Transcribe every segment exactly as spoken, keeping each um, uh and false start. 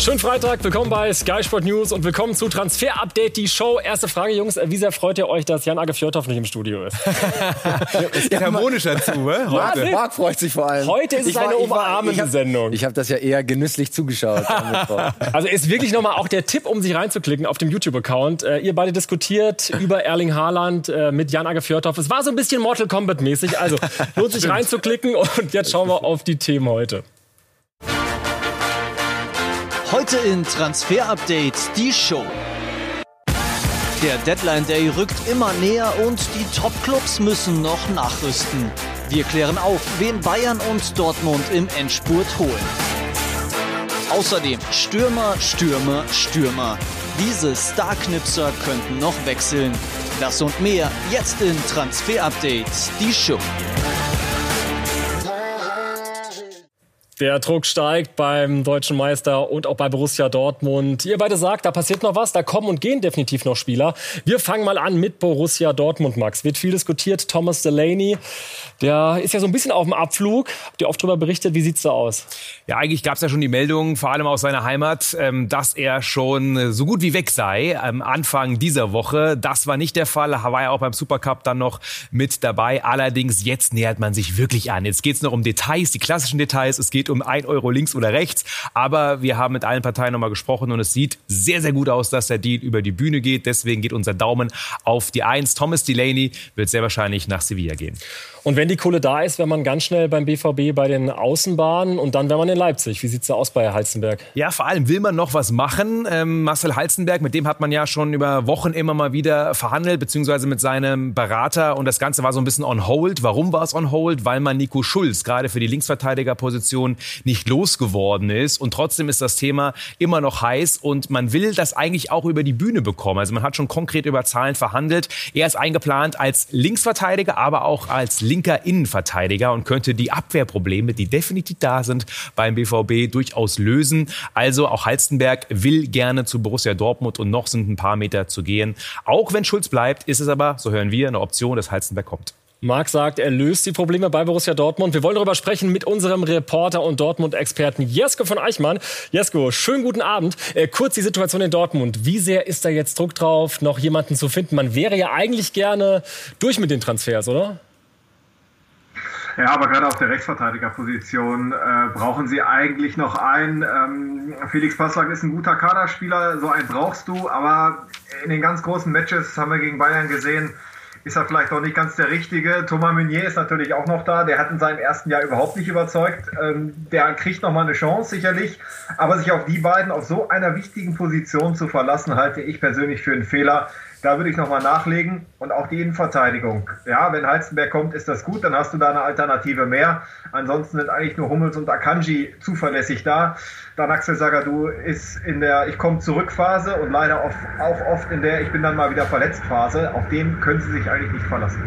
Schönen Freitag, willkommen bei Sky Sport News und willkommen zu Transfer Update, die Show. Erste Frage, Jungs, wie sehr freut ihr euch, dass Jan-Age Fjørtoft nicht im Studio ist? Es geht harmonischer zu, ne? Marc, Marc freut sich vor allem. Heute ist es eine umarmende Sendung. Ich habe das ja eher genüsslich zugeschaut. Also ist wirklich nochmal auch der Tipp, um sich reinzuklicken auf dem YouTube-Account. Äh, ihr beide diskutiert über Erling Haaland äh, mit Jan-Age Fjørtoft. Es war so ein bisschen Mortal Kombat-mäßig, also lohnt sich reinzuklicken und jetzt schauen wir auf die Themen heute. Heute in Transfer Update die Show. Der Deadline Day rückt immer näher und die Top-Clubs müssen noch nachrüsten. Wir klären auf, wen Bayern und Dortmund im Endspurt holen. Außerdem Stürmer, Stürmer, Stürmer. Diese Starknipser könnten noch wechseln. Das und mehr jetzt in Transfer Update die Show. Der Druck steigt beim deutschen Meister und auch bei Borussia Dortmund. Ihr beide sagt, da passiert noch was, da kommen und gehen definitiv noch Spieler. Wir fangen mal an mit Borussia Dortmund, Max. Wird viel diskutiert, Thomas Delaney, der ist ja so ein bisschen auf dem Abflug. Habt ihr oft darüber berichtet, wie sieht's da aus? Ja, eigentlich gab es ja schon die Meldung, vor allem aus seiner Heimat, dass er schon so gut wie weg sei am Anfang dieser Woche. Das war nicht der Fall, er war ja auch beim Supercup dann noch mit dabei. Allerdings, jetzt nähert man sich wirklich an. Jetzt geht's noch um Details, die klassischen Details. Es geht um ein Euro links oder rechts. Aber wir haben mit allen Parteien nochmal gesprochen und es sieht sehr, sehr gut aus, dass der Deal über die Bühne geht. Deswegen geht unser Daumen auf die Eins. Thomas Delaney wird sehr wahrscheinlich nach Sevilla gehen. Und wenn die Kohle da ist, wäre man ganz schnell beim B V B bei den Außenbahnen und dann wäre man in Leipzig. Wie sieht's da aus bei Halstenberg? Ja, vor allem will man noch was machen. Ähm, Marcel Halstenberg, mit dem hat man ja schon über Wochen immer mal wieder verhandelt, beziehungsweise mit seinem Berater. Und das Ganze war so ein bisschen on hold. Warum war es on hold? Weil man Nico Schulz gerade für die Linksverteidigerposition nicht losgeworden ist. Und trotzdem ist das Thema immer noch heiß und man will das eigentlich auch über die Bühne bekommen. Also man hat schon konkret über Zahlen verhandelt. Er ist eingeplant als Linksverteidiger, aber auch als linker Innenverteidiger und könnte die Abwehrprobleme, die definitiv da sind, beim B V B durchaus lösen. Also auch Halstenberg will gerne zu Borussia Dortmund und noch sind ein paar Meter zu gehen. Auch wenn Schulz bleibt, ist es aber, so hören wir, eine Option, dass Halstenberg kommt. Marc sagt, er löst die Probleme bei Borussia Dortmund. Wir wollen darüber sprechen mit unserem Reporter und Dortmund-Experten Jesko von Eichmann. Jesko, schönen guten Abend. Äh, kurz die Situation in Dortmund. Wie sehr ist da jetzt Druck drauf, noch jemanden zu finden? Man wäre ja eigentlich gerne durch mit den Transfers, oder? Ja, aber gerade auf der Rechtsverteidigerposition äh, brauchen sie eigentlich noch einen. Ähm, Felix Passlack ist ein guter Kaderspieler, so einen brauchst du. Aber in den ganz großen Matches, haben wir gegen Bayern gesehen, ist er vielleicht auch nicht ganz der Richtige. Thomas Meunier ist natürlich auch noch da. Der hat in seinem ersten Jahr überhaupt nicht überzeugt. Ähm, der kriegt noch mal eine Chance, sicherlich. Aber sich auf die beiden auf so einer wichtigen Position zu verlassen, halte ich persönlich für einen Fehler. Da würde ich nochmal nachlegen. Und auch die Innenverteidigung. Ja, wenn Halstenberg kommt, ist das gut. Dann hast du da eine Alternative mehr. Ansonsten sind eigentlich nur Hummels und Akanji zuverlässig da. Dann Axel Zagadou ist in der Ich-komme-zurück-Phase und leider oft, auch oft in der Ich-bin-dann-mal-wieder-verletzt-Phase. Auf den können sie sich eigentlich nicht verlassen.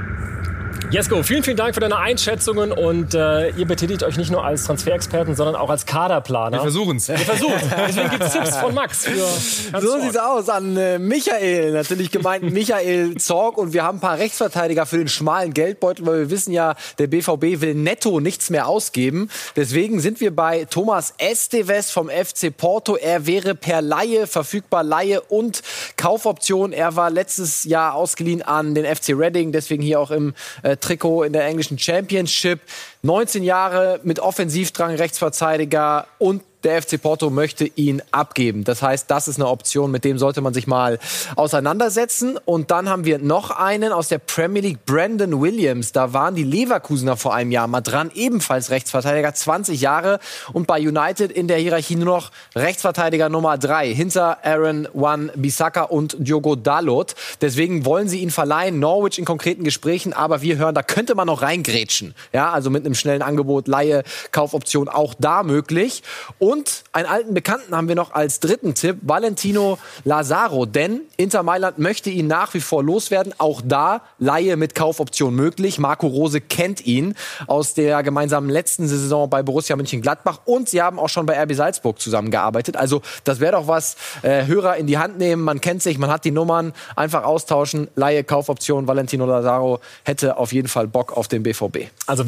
Jesko, vielen, vielen Dank für deine Einschätzungen und äh, ihr betätigt euch nicht nur als Transferexperten, sondern auch als Kaderplaner. Wir versuchen es. Wir versuchen Deswegen gibt es Tipps von Max. Für so sieht's aus an äh, Michael, natürlich gemeint Michael Zorg und wir haben ein paar Rechtsverteidiger für den schmalen Geldbeutel, weil wir wissen ja, der B V B will netto nichts mehr ausgeben. Deswegen sind wir bei Thomas Esteves vom F C Porto. Er wäre per Leihe verfügbar, Leihe und Kaufoption. Er war letztes Jahr ausgeliehen an den F C Reading, deswegen hier auch im äh, Trikot in der englischen Championship. neunzehn Jahre mit Offensivdrang, Rechtsverteidiger und der F C Porto möchte ihn abgeben. Das heißt, das ist eine Option, mit dem sollte man sich mal auseinandersetzen. Und dann haben wir noch einen aus der Premier League, Brandon Williams. Da waren die Leverkusener vor einem Jahr mal dran, ebenfalls Rechtsverteidiger, zwanzig Jahre. Und bei United in der Hierarchie nur noch Rechtsverteidiger Nummer drei, hinter Aaron Wan-Bissaka und Diogo Dalot. Deswegen wollen sie ihn verleihen, Norwich in konkreten Gesprächen. Aber wir hören, da könnte man noch reingrätschen. Ja, also mit einem schnellen Angebot, Leihe, Kaufoption auch da möglich. Und einen alten Bekannten haben wir noch als dritten Tipp, Valentino Lazaro. Denn Inter Mailand möchte ihn nach wie vor loswerden. Auch da Leihe mit Kaufoption möglich. Marco Rose kennt ihn aus der gemeinsamen letzten Saison bei Borussia Mönchengladbach. Und sie haben auch schon bei R B Salzburg zusammengearbeitet. Also das wäre doch was, äh, Hörer in die Hand nehmen. Man kennt sich, man hat die Nummern. Einfach austauschen. Leihe, Kaufoption. Valentino Lazaro hätte auf jeden Fall Bock auf den B V B. Also wenn die Dortmunder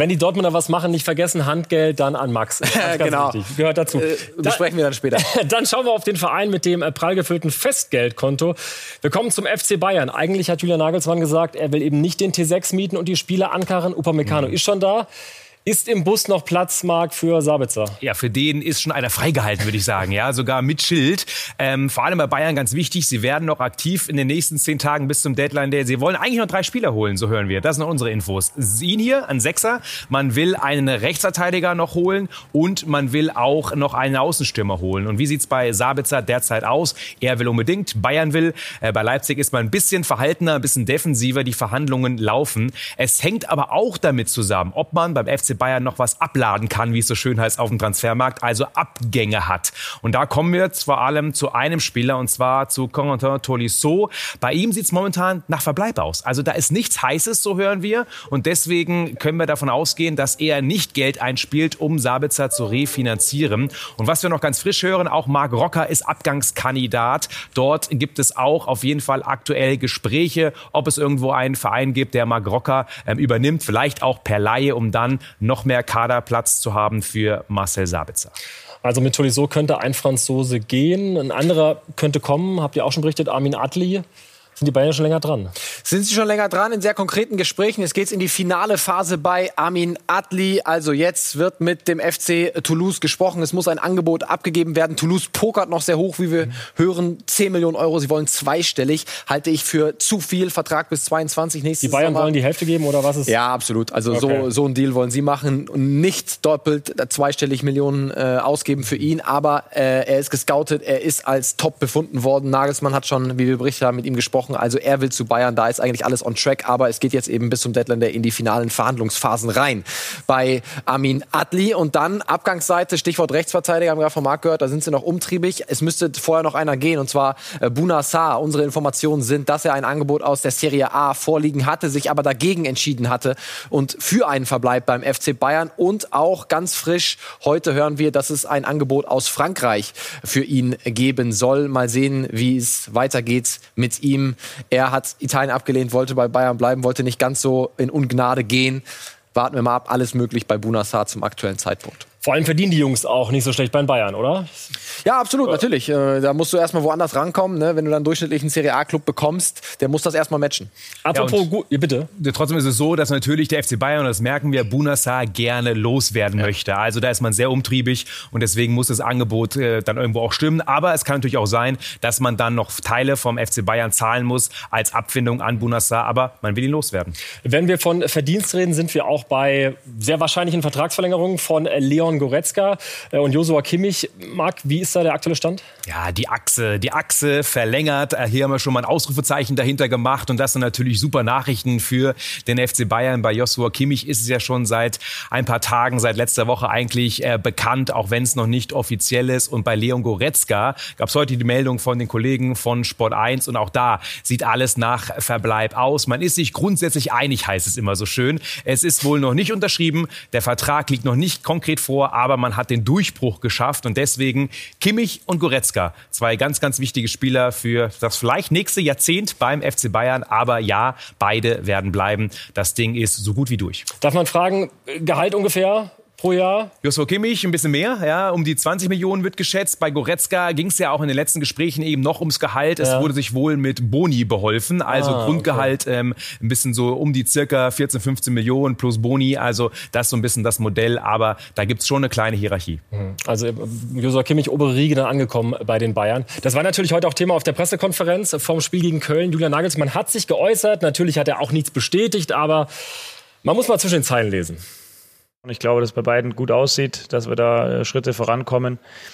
wir was machen, nicht vergessen, Handgeld dann an Max. Ganz, ganz genau. wichtig. Gehört dazu. Äh, besprechen wir dann später. Dann schauen wir auf den Verein mit dem prall gefüllten Festgeldkonto. Wir kommen zum F C Bayern. Eigentlich hat Julian Nagelsmann gesagt, er will eben nicht den T sechs mieten und die Spieler ankarren. Upamecano mhm. ist schon da. Ist im Bus noch Platz, Marc, für Sabitzer? Ja, für den ist schon einer freigehalten, würde ich sagen. Ja, sogar mit Schild. Ähm, vor allem bei Bayern ganz wichtig, sie werden noch aktiv in den nächsten zehn Tagen bis zum Deadline Day. Sie wollen eigentlich noch drei Spieler holen, so hören wir. Das sind noch unsere Infos. Ihn hier, ein Sechser. Man will einen Rechtsverteidiger noch holen und man will auch noch einen Außenstürmer holen. Und wie sieht's bei Sabitzer derzeit aus? Er will unbedingt, Bayern will. Äh, bei Leipzig ist man ein bisschen verhaltener, ein bisschen defensiver. Die Verhandlungen laufen. Es hängt aber auch damit zusammen, ob man beim F C Bayern noch was abladen kann, wie es so schön heißt, auf dem Transfermarkt, also Abgänge hat. Und da kommen wir jetzt vor allem zu einem Spieler, und zwar zu Corentin Tolisso. Bei ihm sieht es momentan nach Verbleib aus. Also da ist nichts Heißes, so hören wir. Und deswegen können wir davon ausgehen, dass er nicht Geld einspielt, um Sabitzer zu refinanzieren. Und was wir noch ganz frisch hören, auch Marc Rocker ist Abgangskandidat. Dort gibt es auch auf jeden Fall aktuell Gespräche, ob es irgendwo einen Verein gibt, der Marc Rocker ähm, übernimmt, vielleicht auch per Laie, um dann noch mehr Kaderplatz zu haben für Marcel Sabitzer. Also mit Tolisso könnte ein Franzose gehen, ein anderer könnte kommen, habt ihr auch schon berichtet, Amin Adli. Sind die Bayern schon länger dran? Sind sie schon länger dran in sehr konkreten Gesprächen. Jetzt geht's in die finale Phase bei Amin Adli. Also jetzt wird mit dem F C Toulouse gesprochen. Es muss ein Angebot abgegeben werden. Toulouse pokert noch sehr hoch, wie wir mhm. hören. zehn Millionen Euro. Sie wollen zweistellig. Halte ich für zu viel. Vertrag bis zweiundzwanzig nächstes Die Bayern Sommer. wollen die Hälfte geben oder was ist? Ja, absolut. Also okay. so, so ein Deal wollen sie machen. Und nicht doppelt zweistellig Millionen äh, ausgeben für ihn. Aber äh, er ist gescoutet. Er ist als top befunden worden. Nagelsmann hat schon, wie wir berichtet haben, mit ihm gesprochen. Also er will zu Bayern, da ist eigentlich alles on track, aber es geht jetzt eben bis zum Deadline Day in die finalen Verhandlungsphasen rein bei Amin Adli. Und dann Abgangsseite, Stichwort Rechtsverteidiger, haben wir gerade von Marc gehört, da sind sie noch umtriebig. Es müsste vorher noch einer gehen, und zwar äh, Bouna Sarr. Unsere Informationen sind, dass er ein Angebot aus der Serie A vorliegen hatte, sich aber dagegen entschieden hatte und für einen Verbleib beim F C Bayern. Und auch ganz frisch, heute hören wir, dass es ein Angebot aus Frankreich für ihn geben soll. Mal sehen, wie es weitergeht mit ihm. Er hat Italien abgelehnt, wollte bei Bayern bleiben, wollte nicht ganz so in Ungnade gehen. Warten wir mal ab, alles möglich bei Bouna Sarr zum aktuellen Zeitpunkt. Vor allem verdienen die Jungs auch nicht so schlecht bei den Bayern, oder? Ja, absolut, natürlich. Äh, da musst du erstmal woanders rankommen, ne? Wenn du dann durchschnittlich einen Serie A-Club bekommst, der muss das erstmal matchen. Apropos, ja, gut, ja, bitte. Trotzdem ist es so, dass natürlich der F C Bayern, und das merken wir, Bouna Sarr gerne loswerden ja. möchte. Also da ist man sehr umtriebig und deswegen muss das Angebot äh, dann irgendwo auch stimmen. Aber es kann natürlich auch sein, dass man dann noch Teile vom F C Bayern zahlen muss als Abfindung an Bouna Sarr. Aber man will ihn loswerden. Wenn wir von Verdienst reden, sind wir auch bei sehr wahrscheinlichen Vertragsverlängerungen von Leon Goretzka und Joshua Kimmich. Marc, wie ist da der aktuelle Stand? Ja, die Achse, die Achse verlängert. Hier haben wir schon mal ein Ausrufezeichen dahinter gemacht und das sind natürlich super Nachrichten für den F C Bayern. Bei Joshua Kimmich ist es ja schon seit ein paar Tagen, seit letzter Woche eigentlich äh, bekannt, auch wenn es noch nicht offiziell ist. Und bei Leon Goretzka gab es heute die Meldung von den Kollegen von Sport eins und auch da sieht alles nach Verbleib aus. Man ist sich grundsätzlich einig, heißt es immer so schön. Es ist wohl noch nicht unterschrieben, der Vertrag liegt noch nicht konkret vor, aber man hat den Durchbruch geschafft und deswegen Kimmich und Goretzka, zwei ganz, ganz wichtige Spieler für das vielleicht nächste Jahrzehnt beim F C Bayern, aber ja, beide werden bleiben. Das Ding ist so gut wie durch. Darf man fragen, Gehalt ungefähr pro Jahr? Joshua Kimmich ein bisschen mehr, ja, um die zwanzig Millionen wird geschätzt. Bei Goretzka ging es ja auch in den letzten Gesprächen eben noch ums Gehalt. Es ja. wurde sich wohl mit Boni beholfen, also ah, Grundgehalt okay. ähm, ein bisschen so um die circa vierzehn, fünfzehn Millionen plus Boni, also das ist so ein bisschen das Modell, aber da gibt's schon eine kleine Hierarchie. Also Joshua Kimmich, obere Riege dann angekommen bei den Bayern. Das war natürlich heute auch Thema auf der Pressekonferenz vom Spiel gegen Köln. Julian Nagelsmann hat sich geäußert, natürlich hat er auch nichts bestätigt, aber man muss mal zwischen den Zeilen lesen. Und ich glaube, dass es bei beiden gut aussieht, dass wir da äh, Schritte vorankommen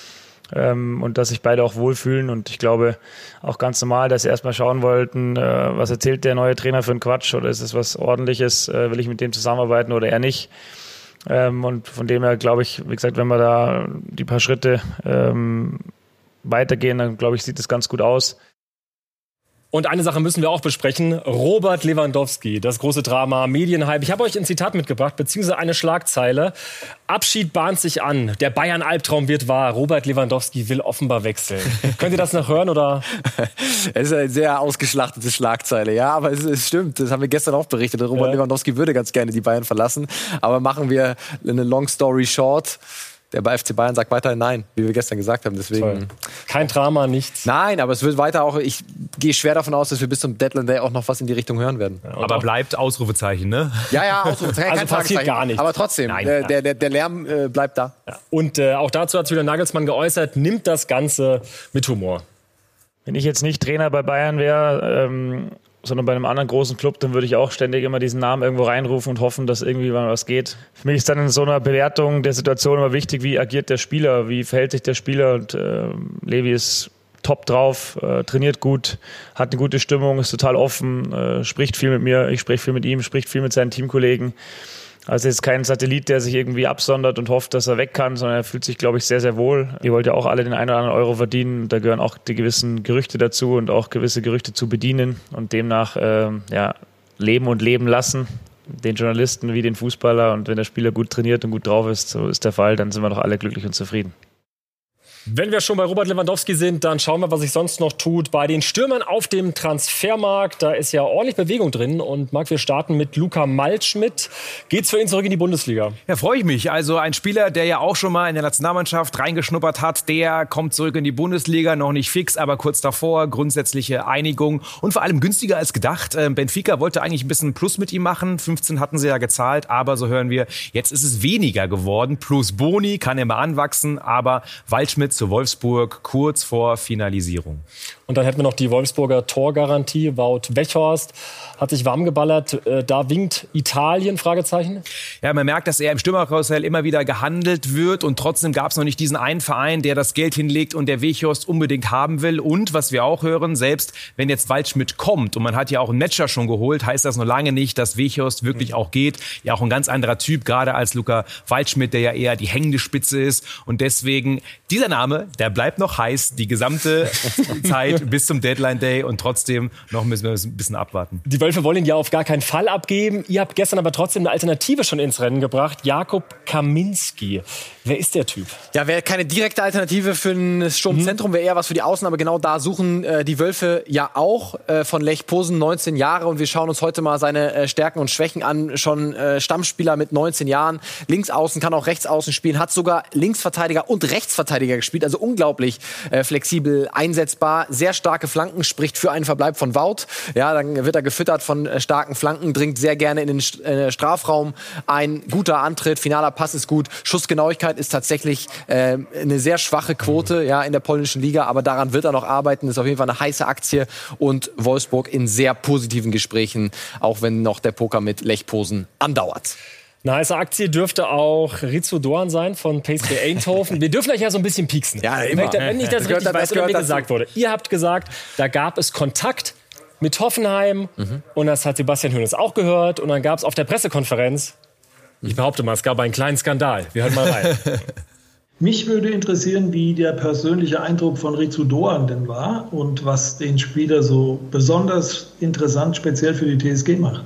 ähm, und dass sich beide auch wohlfühlen. Und ich glaube auch ganz normal, dass sie erstmal schauen wollten, äh, was erzählt der neue Trainer für einen Quatsch oder ist es was Ordentliches, äh, will ich mit dem zusammenarbeiten oder eher nicht. Ähm, und von dem her glaube ich, wie gesagt, wenn wir da die paar Schritte ähm, weitergehen, dann glaube ich, sieht es ganz gut aus. Und eine Sache müssen wir auch besprechen. Robert Lewandowski, das große Drama, Medienhype. Ich habe euch ein Zitat mitgebracht, beziehungsweise eine Schlagzeile. Abschied bahnt sich an. Der Bayern-Albtraum wird wahr. Robert Lewandowski will offenbar wechseln. Könnt ihr das noch hören, oder? Es ist eine sehr ausgeschlachtete Schlagzeile, ja, aber es, es stimmt. Das haben wir gestern auch berichtet. Robert ja. Lewandowski würde ganz gerne die Bayern verlassen. Aber machen wir eine Long Story Short. Der bei F C Bayern sagt weiterhin nein, wie wir gestern gesagt haben. Deswegen Toll. Kein Drama, nichts. Nein, aber es wird weiter auch. Ich gehe schwer davon aus, dass wir bis zum Deadline Day auch noch was in die Richtung hören werden. Ja, aber bleibt Ausrufezeichen, ne? Ja, ja, Ausrufezeichen. Also kein passiert gar nichts. Aber trotzdem, Nein, äh, ja. der, der, der Lärm äh, bleibt da. Ja. Und äh, auch dazu hat sich wieder Nagelsmann geäußert, nimmt das Ganze mit Humor. Wenn ich jetzt nicht Trainer bei Bayern wäre, ähm, sondern bei einem anderen großen Club, dann würde ich auch ständig immer diesen Namen irgendwo reinrufen und hoffen, dass irgendwie mal was geht. Für mich ist dann in so einer Bewertung der Situation immer wichtig, wie agiert der Spieler, wie verhält sich der Spieler. Und äh, Levi ist top drauf, äh, trainiert gut, hat eine gute Stimmung, ist total offen, äh, spricht viel mit mir, ich spreche viel mit ihm, spricht viel mit seinen Teamkollegen. Also ist kein Satellit, der sich irgendwie absondert und hofft, dass er weg kann, sondern er fühlt sich, glaube ich, sehr, sehr wohl. Ihr wollt ja auch alle den einen oder anderen Euro verdienen. Da gehören auch die gewissen Gerüchte dazu und auch gewisse Gerüchte zu bedienen und demnach äh, ja, leben und leben lassen. Den Journalisten wie den Fußballer. Und wenn der Spieler gut trainiert und gut drauf ist, so ist der Fall, dann sind wir doch alle glücklich und zufrieden. Wenn wir schon bei Robert Lewandowski sind, dann schauen wir, was sich sonst noch tut bei den Stürmern auf dem Transfermarkt. Da ist ja ordentlich Bewegung drin. Und Marc, wir starten mit Luka Waldschmidt. Geht's für ihn zurück in die Bundesliga? Ja, freue ich mich. Also ein Spieler, der ja auch schon mal in der Nationalmannschaft reingeschnuppert hat, der kommt zurück in die Bundesliga. Noch nicht fix, aber kurz davor. Grundsätzliche Einigung und vor allem günstiger als gedacht. Benfica wollte eigentlich ein bisschen Plus mit ihm machen. fünfzehn hatten sie ja gezahlt, aber so hören wir, jetzt ist es weniger geworden. Plus Boni kann immer anwachsen, aber Waldschmidt zu Wolfsburg kurz vor Finalisierung. Und dann hätten wir noch die Wolfsburger Torgarantie. Wout Weghorst hat sich warm geballert. Da winkt Italien, Fragezeichen. Ja, man merkt, dass er im Stürmerkarussell immer wieder gehandelt wird und trotzdem gab es noch nicht diesen einen Verein, der das Geld hinlegt und der Weghorst unbedingt haben will. Und was wir auch hören, selbst wenn jetzt Waldschmidt kommt und man hat ja auch einen Matcher schon geholt, heißt das noch lange nicht, dass Weghorst wirklich auch geht. Ja, auch ein ganz anderer Typ, gerade als Luka Waldschmidt, der ja eher die hängende Spitze ist. Und deswegen, dieser Name, der bleibt noch heiß, die gesamte Zeit bis zum Deadline Day und trotzdem noch müssen wir ein bisschen abwarten. Die Wölfe wollen ihn ja auf gar keinen Fall abgeben. Ihr habt gestern aber trotzdem eine Alternative schon ins Rennen gebracht. Jakob Kaminski. Wer ist der Typ? Ja, wäre keine direkte Alternative für ein Sturmzentrum, wäre eher was für die Außen. Aber genau da suchen äh, die Wölfe ja auch äh, von Lech Posen, neunzehn Jahre. Und wir schauen uns heute mal seine äh, Stärken und Schwächen an. Schon äh, Stammspieler mit neunzehn Jahren. Linksaußen, kann auch Rechtsaußen spielen. Hat sogar Linksverteidiger und Rechtsverteidiger gespielt. Also unglaublich äh, flexibel einsetzbar. Sehr starke Flanken, spricht für einen Verbleib von Wout. Ja, dann wird er gefüttert von äh, starken Flanken, dringt sehr gerne in den äh, Strafraum ein. Guter Antritt, finaler Pass ist gut. Schussgenauigkeit ist tatsächlich äh, eine sehr schwache Quote ja, in der polnischen Liga, aber daran wird er noch arbeiten. Ist auf jeden Fall eine heiße Aktie und Wolfsburg in sehr positiven Gesprächen, auch wenn noch der Poker mit Lech Posen andauert. Eine heiße Aktie dürfte auch Ritsu Doan sein von P S V Eindhoven. Wir dürfen euch ja so ein bisschen pieksen. Ja, immer. Wenn nicht das, das richtig gehört, weiß das oder mir dazu. gesagt wurde. Ihr habt gesagt, da gab es Kontakt mit Hoffenheim mhm. und das hat Sebastian Hoeneß auch gehört. Und dann gab es auf der Pressekonferenz, ich behaupte mal, es gab einen kleinen Skandal. Wir hören mal rein. Mich würde interessieren, wie der persönliche Eindruck von Ritsu Doan denn war und was den Spieler so besonders interessant, speziell für die T S G macht.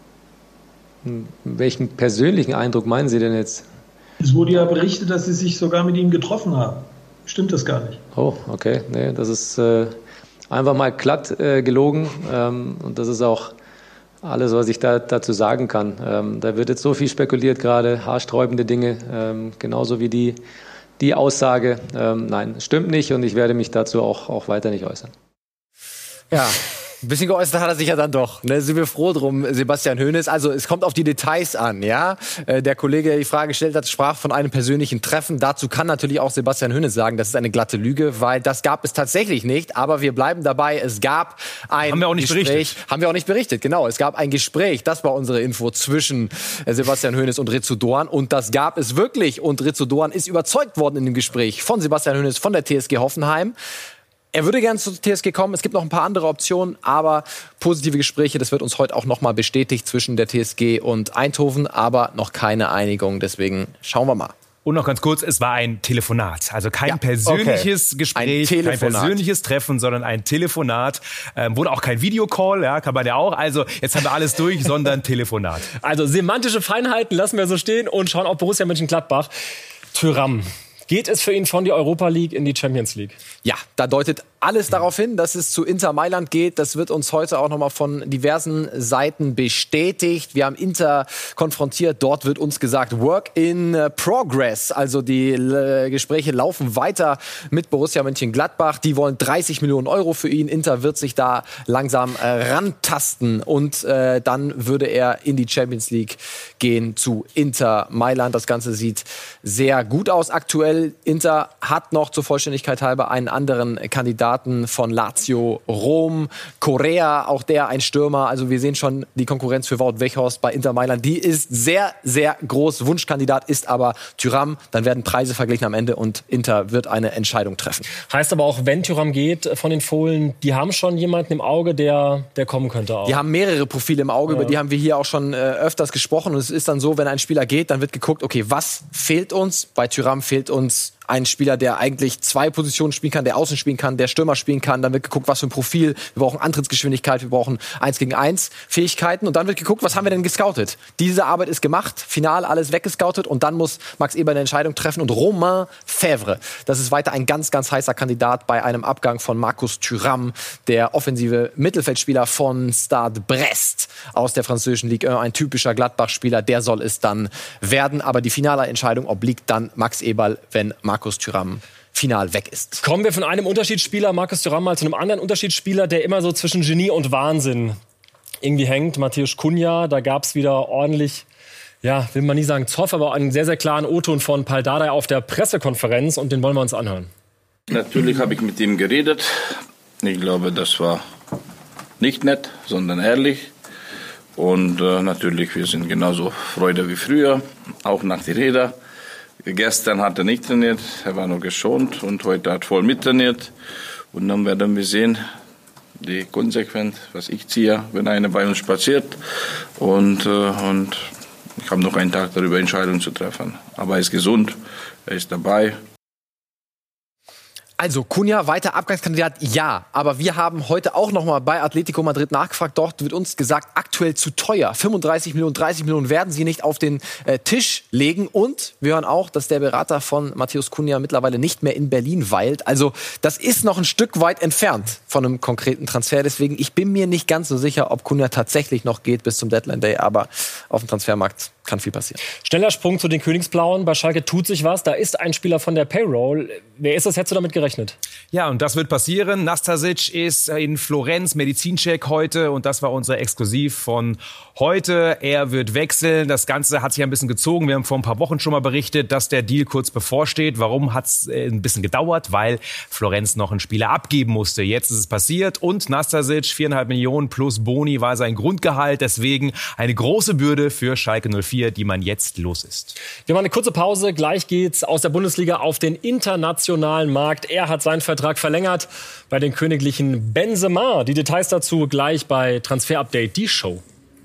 Welchen persönlichen Eindruck meinen Sie denn jetzt? Es wurde ja berichtet, dass Sie sich sogar mit ihm getroffen haben. Stimmt das gar nicht? Oh, okay. Nee, das ist äh, einfach mal glatt äh, gelogen. Ähm, und das ist auch alles, was ich da, dazu sagen kann. Ähm, da wird jetzt so viel spekuliert gerade, haarsträubende Dinge, ähm, genauso wie die, die Aussage. Ähm, nein, stimmt nicht und ich werde mich dazu auch, auch weiter nicht äußern. Ja. Ein bisschen geäußert hat er sich ja dann doch. Ne, sind wir froh drum, Sebastian Hoeneß. Also es kommt auf die Details an, ja. Äh, der Kollege, der die Frage gestellt hat, sprach von einem persönlichen Treffen. Dazu kann natürlich auch Sebastian Hoeneß sagen, das ist eine glatte Lüge, weil das gab es tatsächlich nicht. Aber wir bleiben dabei, es gab ein Haben wir auch nicht Gespräch. berichtet. Haben wir auch nicht berichtet, genau. Es gab ein Gespräch, das war unsere Info zwischen äh, Sebastian Hoeneß und Ritsu Doan. Und das gab es wirklich. Und Ritsu Doan ist überzeugt worden in dem Gespräch von Sebastian Hoeneß von der T S G Hoffenheim. Er würde gerne zur T S G kommen. Es gibt noch ein paar andere Optionen, aber positive Gespräche, das wird uns heute auch noch mal bestätigt zwischen der T S G und Eindhoven, aber noch keine Einigung. Deswegen schauen wir mal. Und noch ganz kurz, es war ein Telefonat. Also kein Ja, persönliches okay. Gespräch, Ein kein Telefonat. persönliches Treffen, sondern ein Telefonat. Ähm, wurde auch kein Videocall, ja, kann man ja auch. Also jetzt haben wir alles durch, sondern Telefonat. Also semantische Feinheiten lassen wir so stehen und schauen auf Borussia Mönchengladbach. Thuram. Geht es für ihn von der Europa League in die Champions League? Ja, da deutet alles darauf hin, dass es zu Inter Mailand geht. Das wird uns heute auch nochmal von diversen Seiten bestätigt. Wir haben Inter konfrontiert. Dort wird uns gesagt, Work in Progress. Also die äh, Gespräche laufen weiter mit Borussia Mönchengladbach. Die wollen dreißig Millionen Euro für ihn. Inter wird sich da langsam äh, rantasten. Und äh, dann würde er in die Champions League gehen zu Inter Mailand. Das Ganze sieht sehr gut aus aktuell. Inter hat noch zur Vollständigkeit halber einen anderen Kandidaten von Lazio Rom, Correa, auch der ein Stürmer. Also wir sehen schon die Konkurrenz für Wout Weghorst bei Inter Mailand. Die ist sehr, sehr groß. Wunschkandidat ist aber Thuram. Dann werden Preise verglichen am Ende und Inter wird eine Entscheidung treffen. Heißt aber auch, wenn Thuram geht von den Fohlen, die haben schon jemanden im Auge, der, der kommen könnte auch. Die haben mehrere Profile im Auge, ja. Über die haben wir hier auch schon äh, öfters gesprochen. Und es ist dann so, wenn ein Spieler geht, dann wird geguckt, okay, was fehlt uns? Bei Thuram fehlt uns ein Spieler, der eigentlich zwei Positionen spielen kann, der außen spielen kann, der Stürmer spielen kann. Dann wird geguckt, was für ein Profil. Wir brauchen Antrittsgeschwindigkeit, wir brauchen eins gegen eins Fähigkeiten. Und dann wird geguckt, was haben wir denn gescoutet? Diese Arbeit ist gemacht, final alles weggescoutet. Und dann muss Max Eberl eine Entscheidung treffen. Und Romain Fèvre, das ist weiter ein ganz, ganz heißer Kandidat bei einem Abgang von Marcus Thuram, der offensive Mittelfeldspieler von Stade Brest aus der französischen Ligue eins. Ein typischer Gladbach-Spieler, der soll es dann werden. Aber die finale Entscheidung obliegt dann Max Eberl, wenn Marcus Thuram final weg ist. Kommen wir von einem Unterschiedsspieler, Marcus Thuram, mal zu einem anderen Unterschiedsspieler, der immer so zwischen Genie und Wahnsinn irgendwie hängt. Matthäus Cunha, da gab es wieder ordentlich, ja, will man nie sagen Zoff, aber einen sehr, sehr klaren O-Ton von Pal Dardai auf der Pressekonferenz und den wollen wir uns anhören. Natürlich habe ich mit ihm geredet. Ich glaube, das war nicht nett, sondern ehrlich. Und äh, natürlich, wir sind genauso Freude wie früher, auch nach der Rede. Gestern hat er nicht trainiert, er war nur geschont und heute hat voll mittrainiert. Und dann werden wir sehen, die Konsequenz, was ich ziehe, wenn einer bei uns spaziert. Und, äh, und ich habe noch einen Tag darüber, Entscheidungen zu treffen. Aber er ist gesund, er ist dabei. Also Cunha, weiter Abgangskandidat, ja. Aber wir haben heute auch noch mal bei Atletico Madrid nachgefragt. Dort wird uns gesagt, aktuell zu teuer. fünfunddreißig Millionen, dreißig Millionen werden sie nicht auf den äh, Tisch legen. Und wir hören auch, dass der Berater von Matthäus Cunha mittlerweile nicht mehr in Berlin weilt. Also das ist noch ein Stück weit entfernt von einem konkreten Transfer. Deswegen, ich bin mir nicht ganz so sicher, ob Cunha tatsächlich noch geht bis zum Deadline Day. Aber auf dem Transfermarkt kann viel passieren. Schneller Sprung zu den Königsblauen. Bei Schalke tut sich was. Da ist ein Spieler von der Payroll. Wer ist das? Hättest du damit gerechnet? Ja, und das wird passieren. Nastasic ist in Florenz, Medizincheck heute. Und das war unser Exklusiv von heute. Er wird wechseln. Das Ganze hat sich ein bisschen gezogen. Wir haben vor ein paar Wochen schon mal berichtet, dass der Deal kurz bevorsteht. Warum hat es ein bisschen gedauert? Weil Florenz noch einen Spieler abgeben musste. Jetzt ist es passiert. Und Nastasic, viereinhalb Millionen plus Boni war sein Grundgehalt. Deswegen eine große Bürde für Schalke null vier, die man jetzt los ist. Wir machen eine kurze Pause. Gleich geht's aus der Bundesliga auf den internationalen Markt. Er hat seinen Vertrag verlängert bei den Königlichen Benzema. Die Details dazu gleich bei Transfer Update, die Show.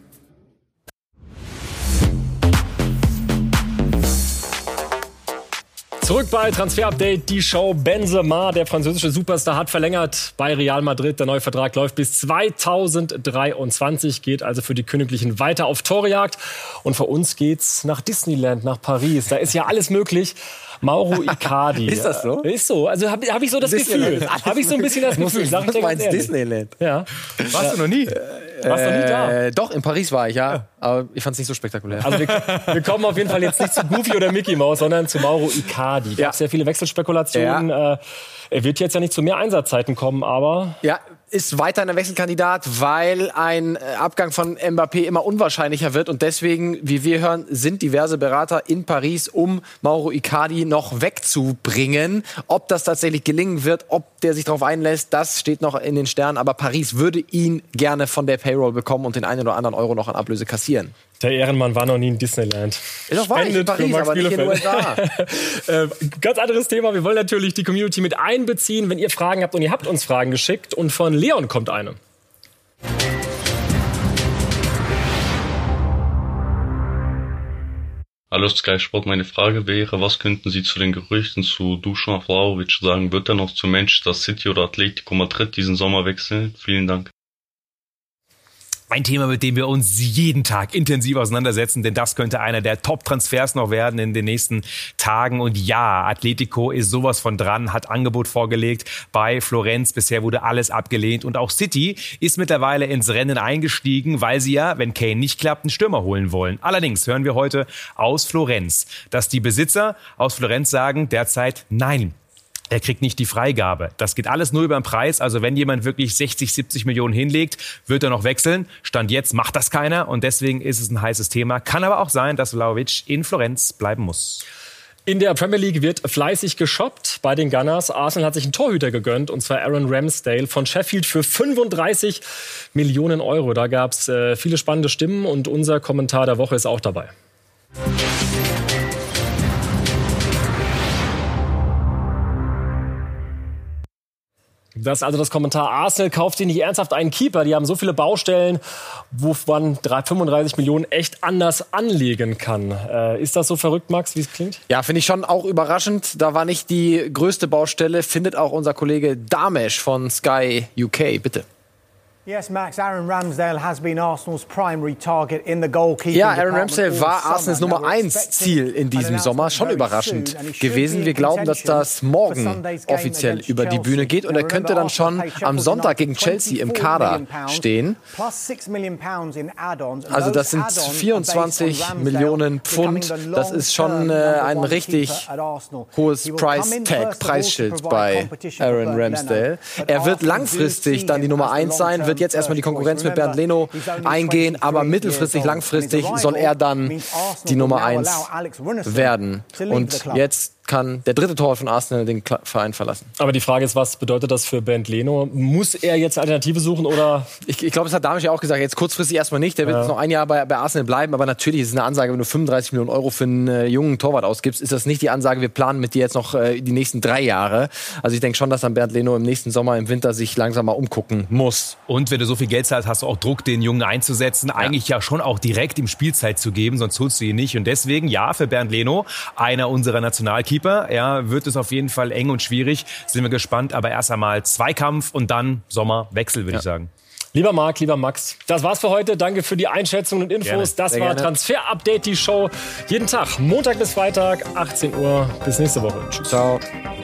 Zurück bei Transfer Update, die Show. Benzema, der französische Superstar, hat verlängert bei Real Madrid. Der neue Vertrag läuft bis zweitausenddreiundzwanzig, geht also für die Königlichen weiter auf Torejagd. Und für uns geht's nach Disneyland, nach Paris. Da ist ja alles möglich. Mauro Icardi. Ist das so? Ist so. Also habe hab ich so das Disneyland. Gefühl. Habe ich so ein bisschen das Muss Gefühl. ich, Sag ich dir muss ganz ins ehrlich. Disneyland. Ja. Warst ja. du noch nie? Warst du noch nie da? Äh, doch, in Paris war ich, ja. Aber ich fand es nicht so spektakulär. Also wir, wir kommen auf jeden Fall jetzt nicht zu Goofy oder Mickey Mouse, sondern zu Mauro Icardi. Gab Ja. sehr viele Wechselspekulationen. Ja. Äh, er wird jetzt ja nicht zu mehr Einsatzzeiten kommen, aber... Ja, ist weiter ein Wechselkandidat, weil ein Abgang von Mbappé immer unwahrscheinlicher wird. Und deswegen, wie wir hören, sind diverse Berater in Paris, um Mauro Icardi noch wegzubringen. Ob das tatsächlich gelingen wird, ob der sich darauf einlässt, das steht noch in den Sternen. Aber Paris würde ihn gerne von der Payroll bekommen und den einen oder anderen Euro noch an Ablöse kassieren. Der Ehrenmann war noch nie in Disneyland. Ist doch wahr, in Paris, aber nicht in den U S A. äh, ganz anderes Thema. Wir wollen natürlich die Community mit einbeziehen, wenn ihr Fragen habt. Und ihr habt uns Fragen geschickt. Und von Leon kommt eine. Hallo Sky Sport, meine Frage wäre, was könnten Sie zu den Gerüchten zu Dusan Vlahovic sagen? Wird er noch zu Manchester City oder Atletico Madrid diesen Sommer wechseln? Vielen Dank. Ein Thema, mit dem wir uns jeden Tag intensiv auseinandersetzen, denn das könnte einer der Top-Transfers noch werden in den nächsten Tagen. Und ja, Atletico ist sowas von dran, hat Angebot vorgelegt bei Florenz. Bisher wurde alles abgelehnt. Und auch City ist mittlerweile ins Rennen eingestiegen, weil sie ja, wenn Kane nicht klappt, einen Stürmer holen wollen. Allerdings hören wir heute aus Florenz, dass die Besitzer aus Florenz sagen derzeit nein. Er kriegt nicht die Freigabe. Das geht alles nur über den Preis. Also wenn jemand wirklich sechzig, siebzig Millionen hinlegt, wird er noch wechseln. Stand jetzt macht das keiner und deswegen ist es ein heißes Thema. Kann aber auch sein, dass Vlahovic in Florenz bleiben muss. In der Premier League wird fleißig geshoppt bei den Gunners. Arsenal hat sich einen Torhüter gegönnt, und zwar Aaron Ramsdale von Sheffield für fünfunddreißig Millionen Euro. Da gab es äh, viele spannende Stimmen und unser Kommentar der Woche ist auch dabei. Das ist also das Kommentar. Arsenal kauft sich nicht ernsthaft einen Keeper. Die haben so viele Baustellen, wo man fünfunddreißig Millionen echt anders anlegen kann. Äh, ist das so verrückt, Max, wie es klingt? Ja, finde ich schon auch überraschend. Da war nicht die größte Baustelle, findet auch unser Kollege Damesh von Sky U K. Bitte. Yes, Max, Aaron Ramsdale has been Arsenal's primary target in the goalkeeping. Ja, Aaron Ramsdale war Arsenals Nummer eins Ziel in diesem Sommer. Schon überraschend gewesen. Wir glauben, dass das morgen offiziell über die Bühne geht. Und er könnte dann schon am Sonntag gegen Chelsea im Kader stehen. Also das sind vierundzwanzig Millionen Pfund. Das ist schon äh, ein richtig hohes Price-Tag, Preisschild bei Aaron Ramsdale. Er wird langfristig dann die Nummer eins sein, wird jetzt erstmal die Konkurrenz mit Bernd Leno eingehen, aber mittelfristig, langfristig soll er dann die Nummer eins werden. Und jetzt kann der dritte Torwart von Arsenal den Verein verlassen. Aber die Frage ist, was bedeutet das für Bernd Leno? Muss er jetzt eine Alternative suchen oder? Ich, ich glaube, das hat Damisch ja auch gesagt, jetzt kurzfristig erstmal nicht. Der wird ja jetzt noch ein Jahr bei, bei Arsenal bleiben, aber natürlich ist es eine Ansage, wenn du fünfunddreißig Millionen Euro für einen äh, jungen Torwart ausgibst, ist das nicht die Ansage, wir planen mit dir jetzt noch äh, die nächsten drei Jahre. Also ich denke schon, dass dann Bernd Leno im nächsten Sommer, im Winter sich langsam mal umgucken muss. Und wenn du so viel Geld zahlst, hast du auch Druck, den Jungen einzusetzen, ja. Eigentlich ja schon auch direkt ihm Spielzeit zu geben, sonst holst du ihn nicht. Und deswegen, ja, für Bernd Leno, einer unserer Nationalkeeper, ja, wird es auf jeden Fall eng und schwierig. Sind wir gespannt, aber erst einmal Zweikampf und dann Sommerwechsel, würde ja. ich sagen. Lieber Marc, lieber Max, das war's für heute. Danke für die Einschätzung und Infos. Gerne. Das Sehr war gerne. Transfer Update, die Show. Jeden Tag, Montag bis Freitag, achtzehn Uhr. Bis nächste Woche. Tschüss. Ciao.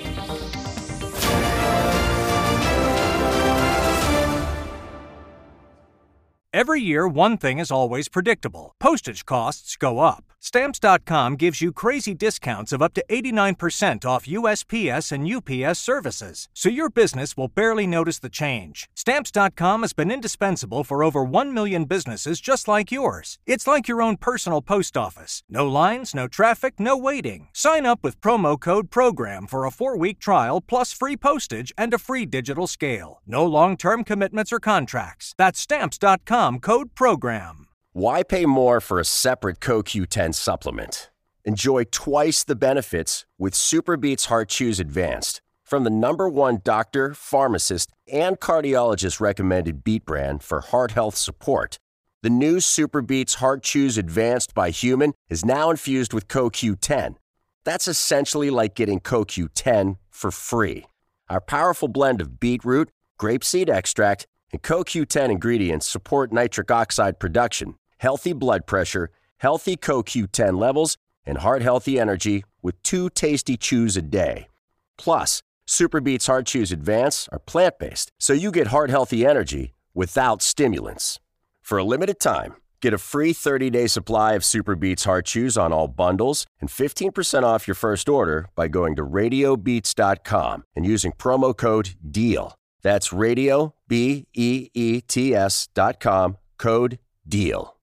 Every year, one thing is always predictable. Postage costs go up. Stamps dot com gives you crazy discounts of up to eighty-nine percent off U S P S and U P S services, so your business will barely notice the change. Stamps dot com has been indispensable for over one million businesses just like yours. It's like your own personal post office. No lines, no traffic, no waiting. Sign up with promo code PROGRAM for a four-week trial plus free postage and a free digital scale. No long-term commitments or contracts. That's Stamps dot com, code PROGRAM. Why pay more for a separate C O Q ten supplement? Enjoy twice the benefits with SuperBeets Heart Chews Advanced from the number one doctor, pharmacist, and cardiologist recommended Beet brand for heart health support. The new SuperBeets Heart Chews Advanced by Human is now infused with C O Q ten. That's essentially like getting C O Q ten for free. Our powerful blend of beetroot, grapeseed extract, and C O Q ten ingredients support nitric oxide production, healthy blood pressure, healthy C O Q ten levels, and heart-healthy energy with two tasty chews a day. Plus, SuperBeets Heart Chews Advance are plant-based, so you get heart-healthy energy without stimulants. For a limited time, get a free thirty-day supply of SuperBeets Heart Chews on all bundles and fifteen percent off your first order by going to radio beets dot com and using promo code DEAL. That's radio, B E E T S dot com, code DEAL.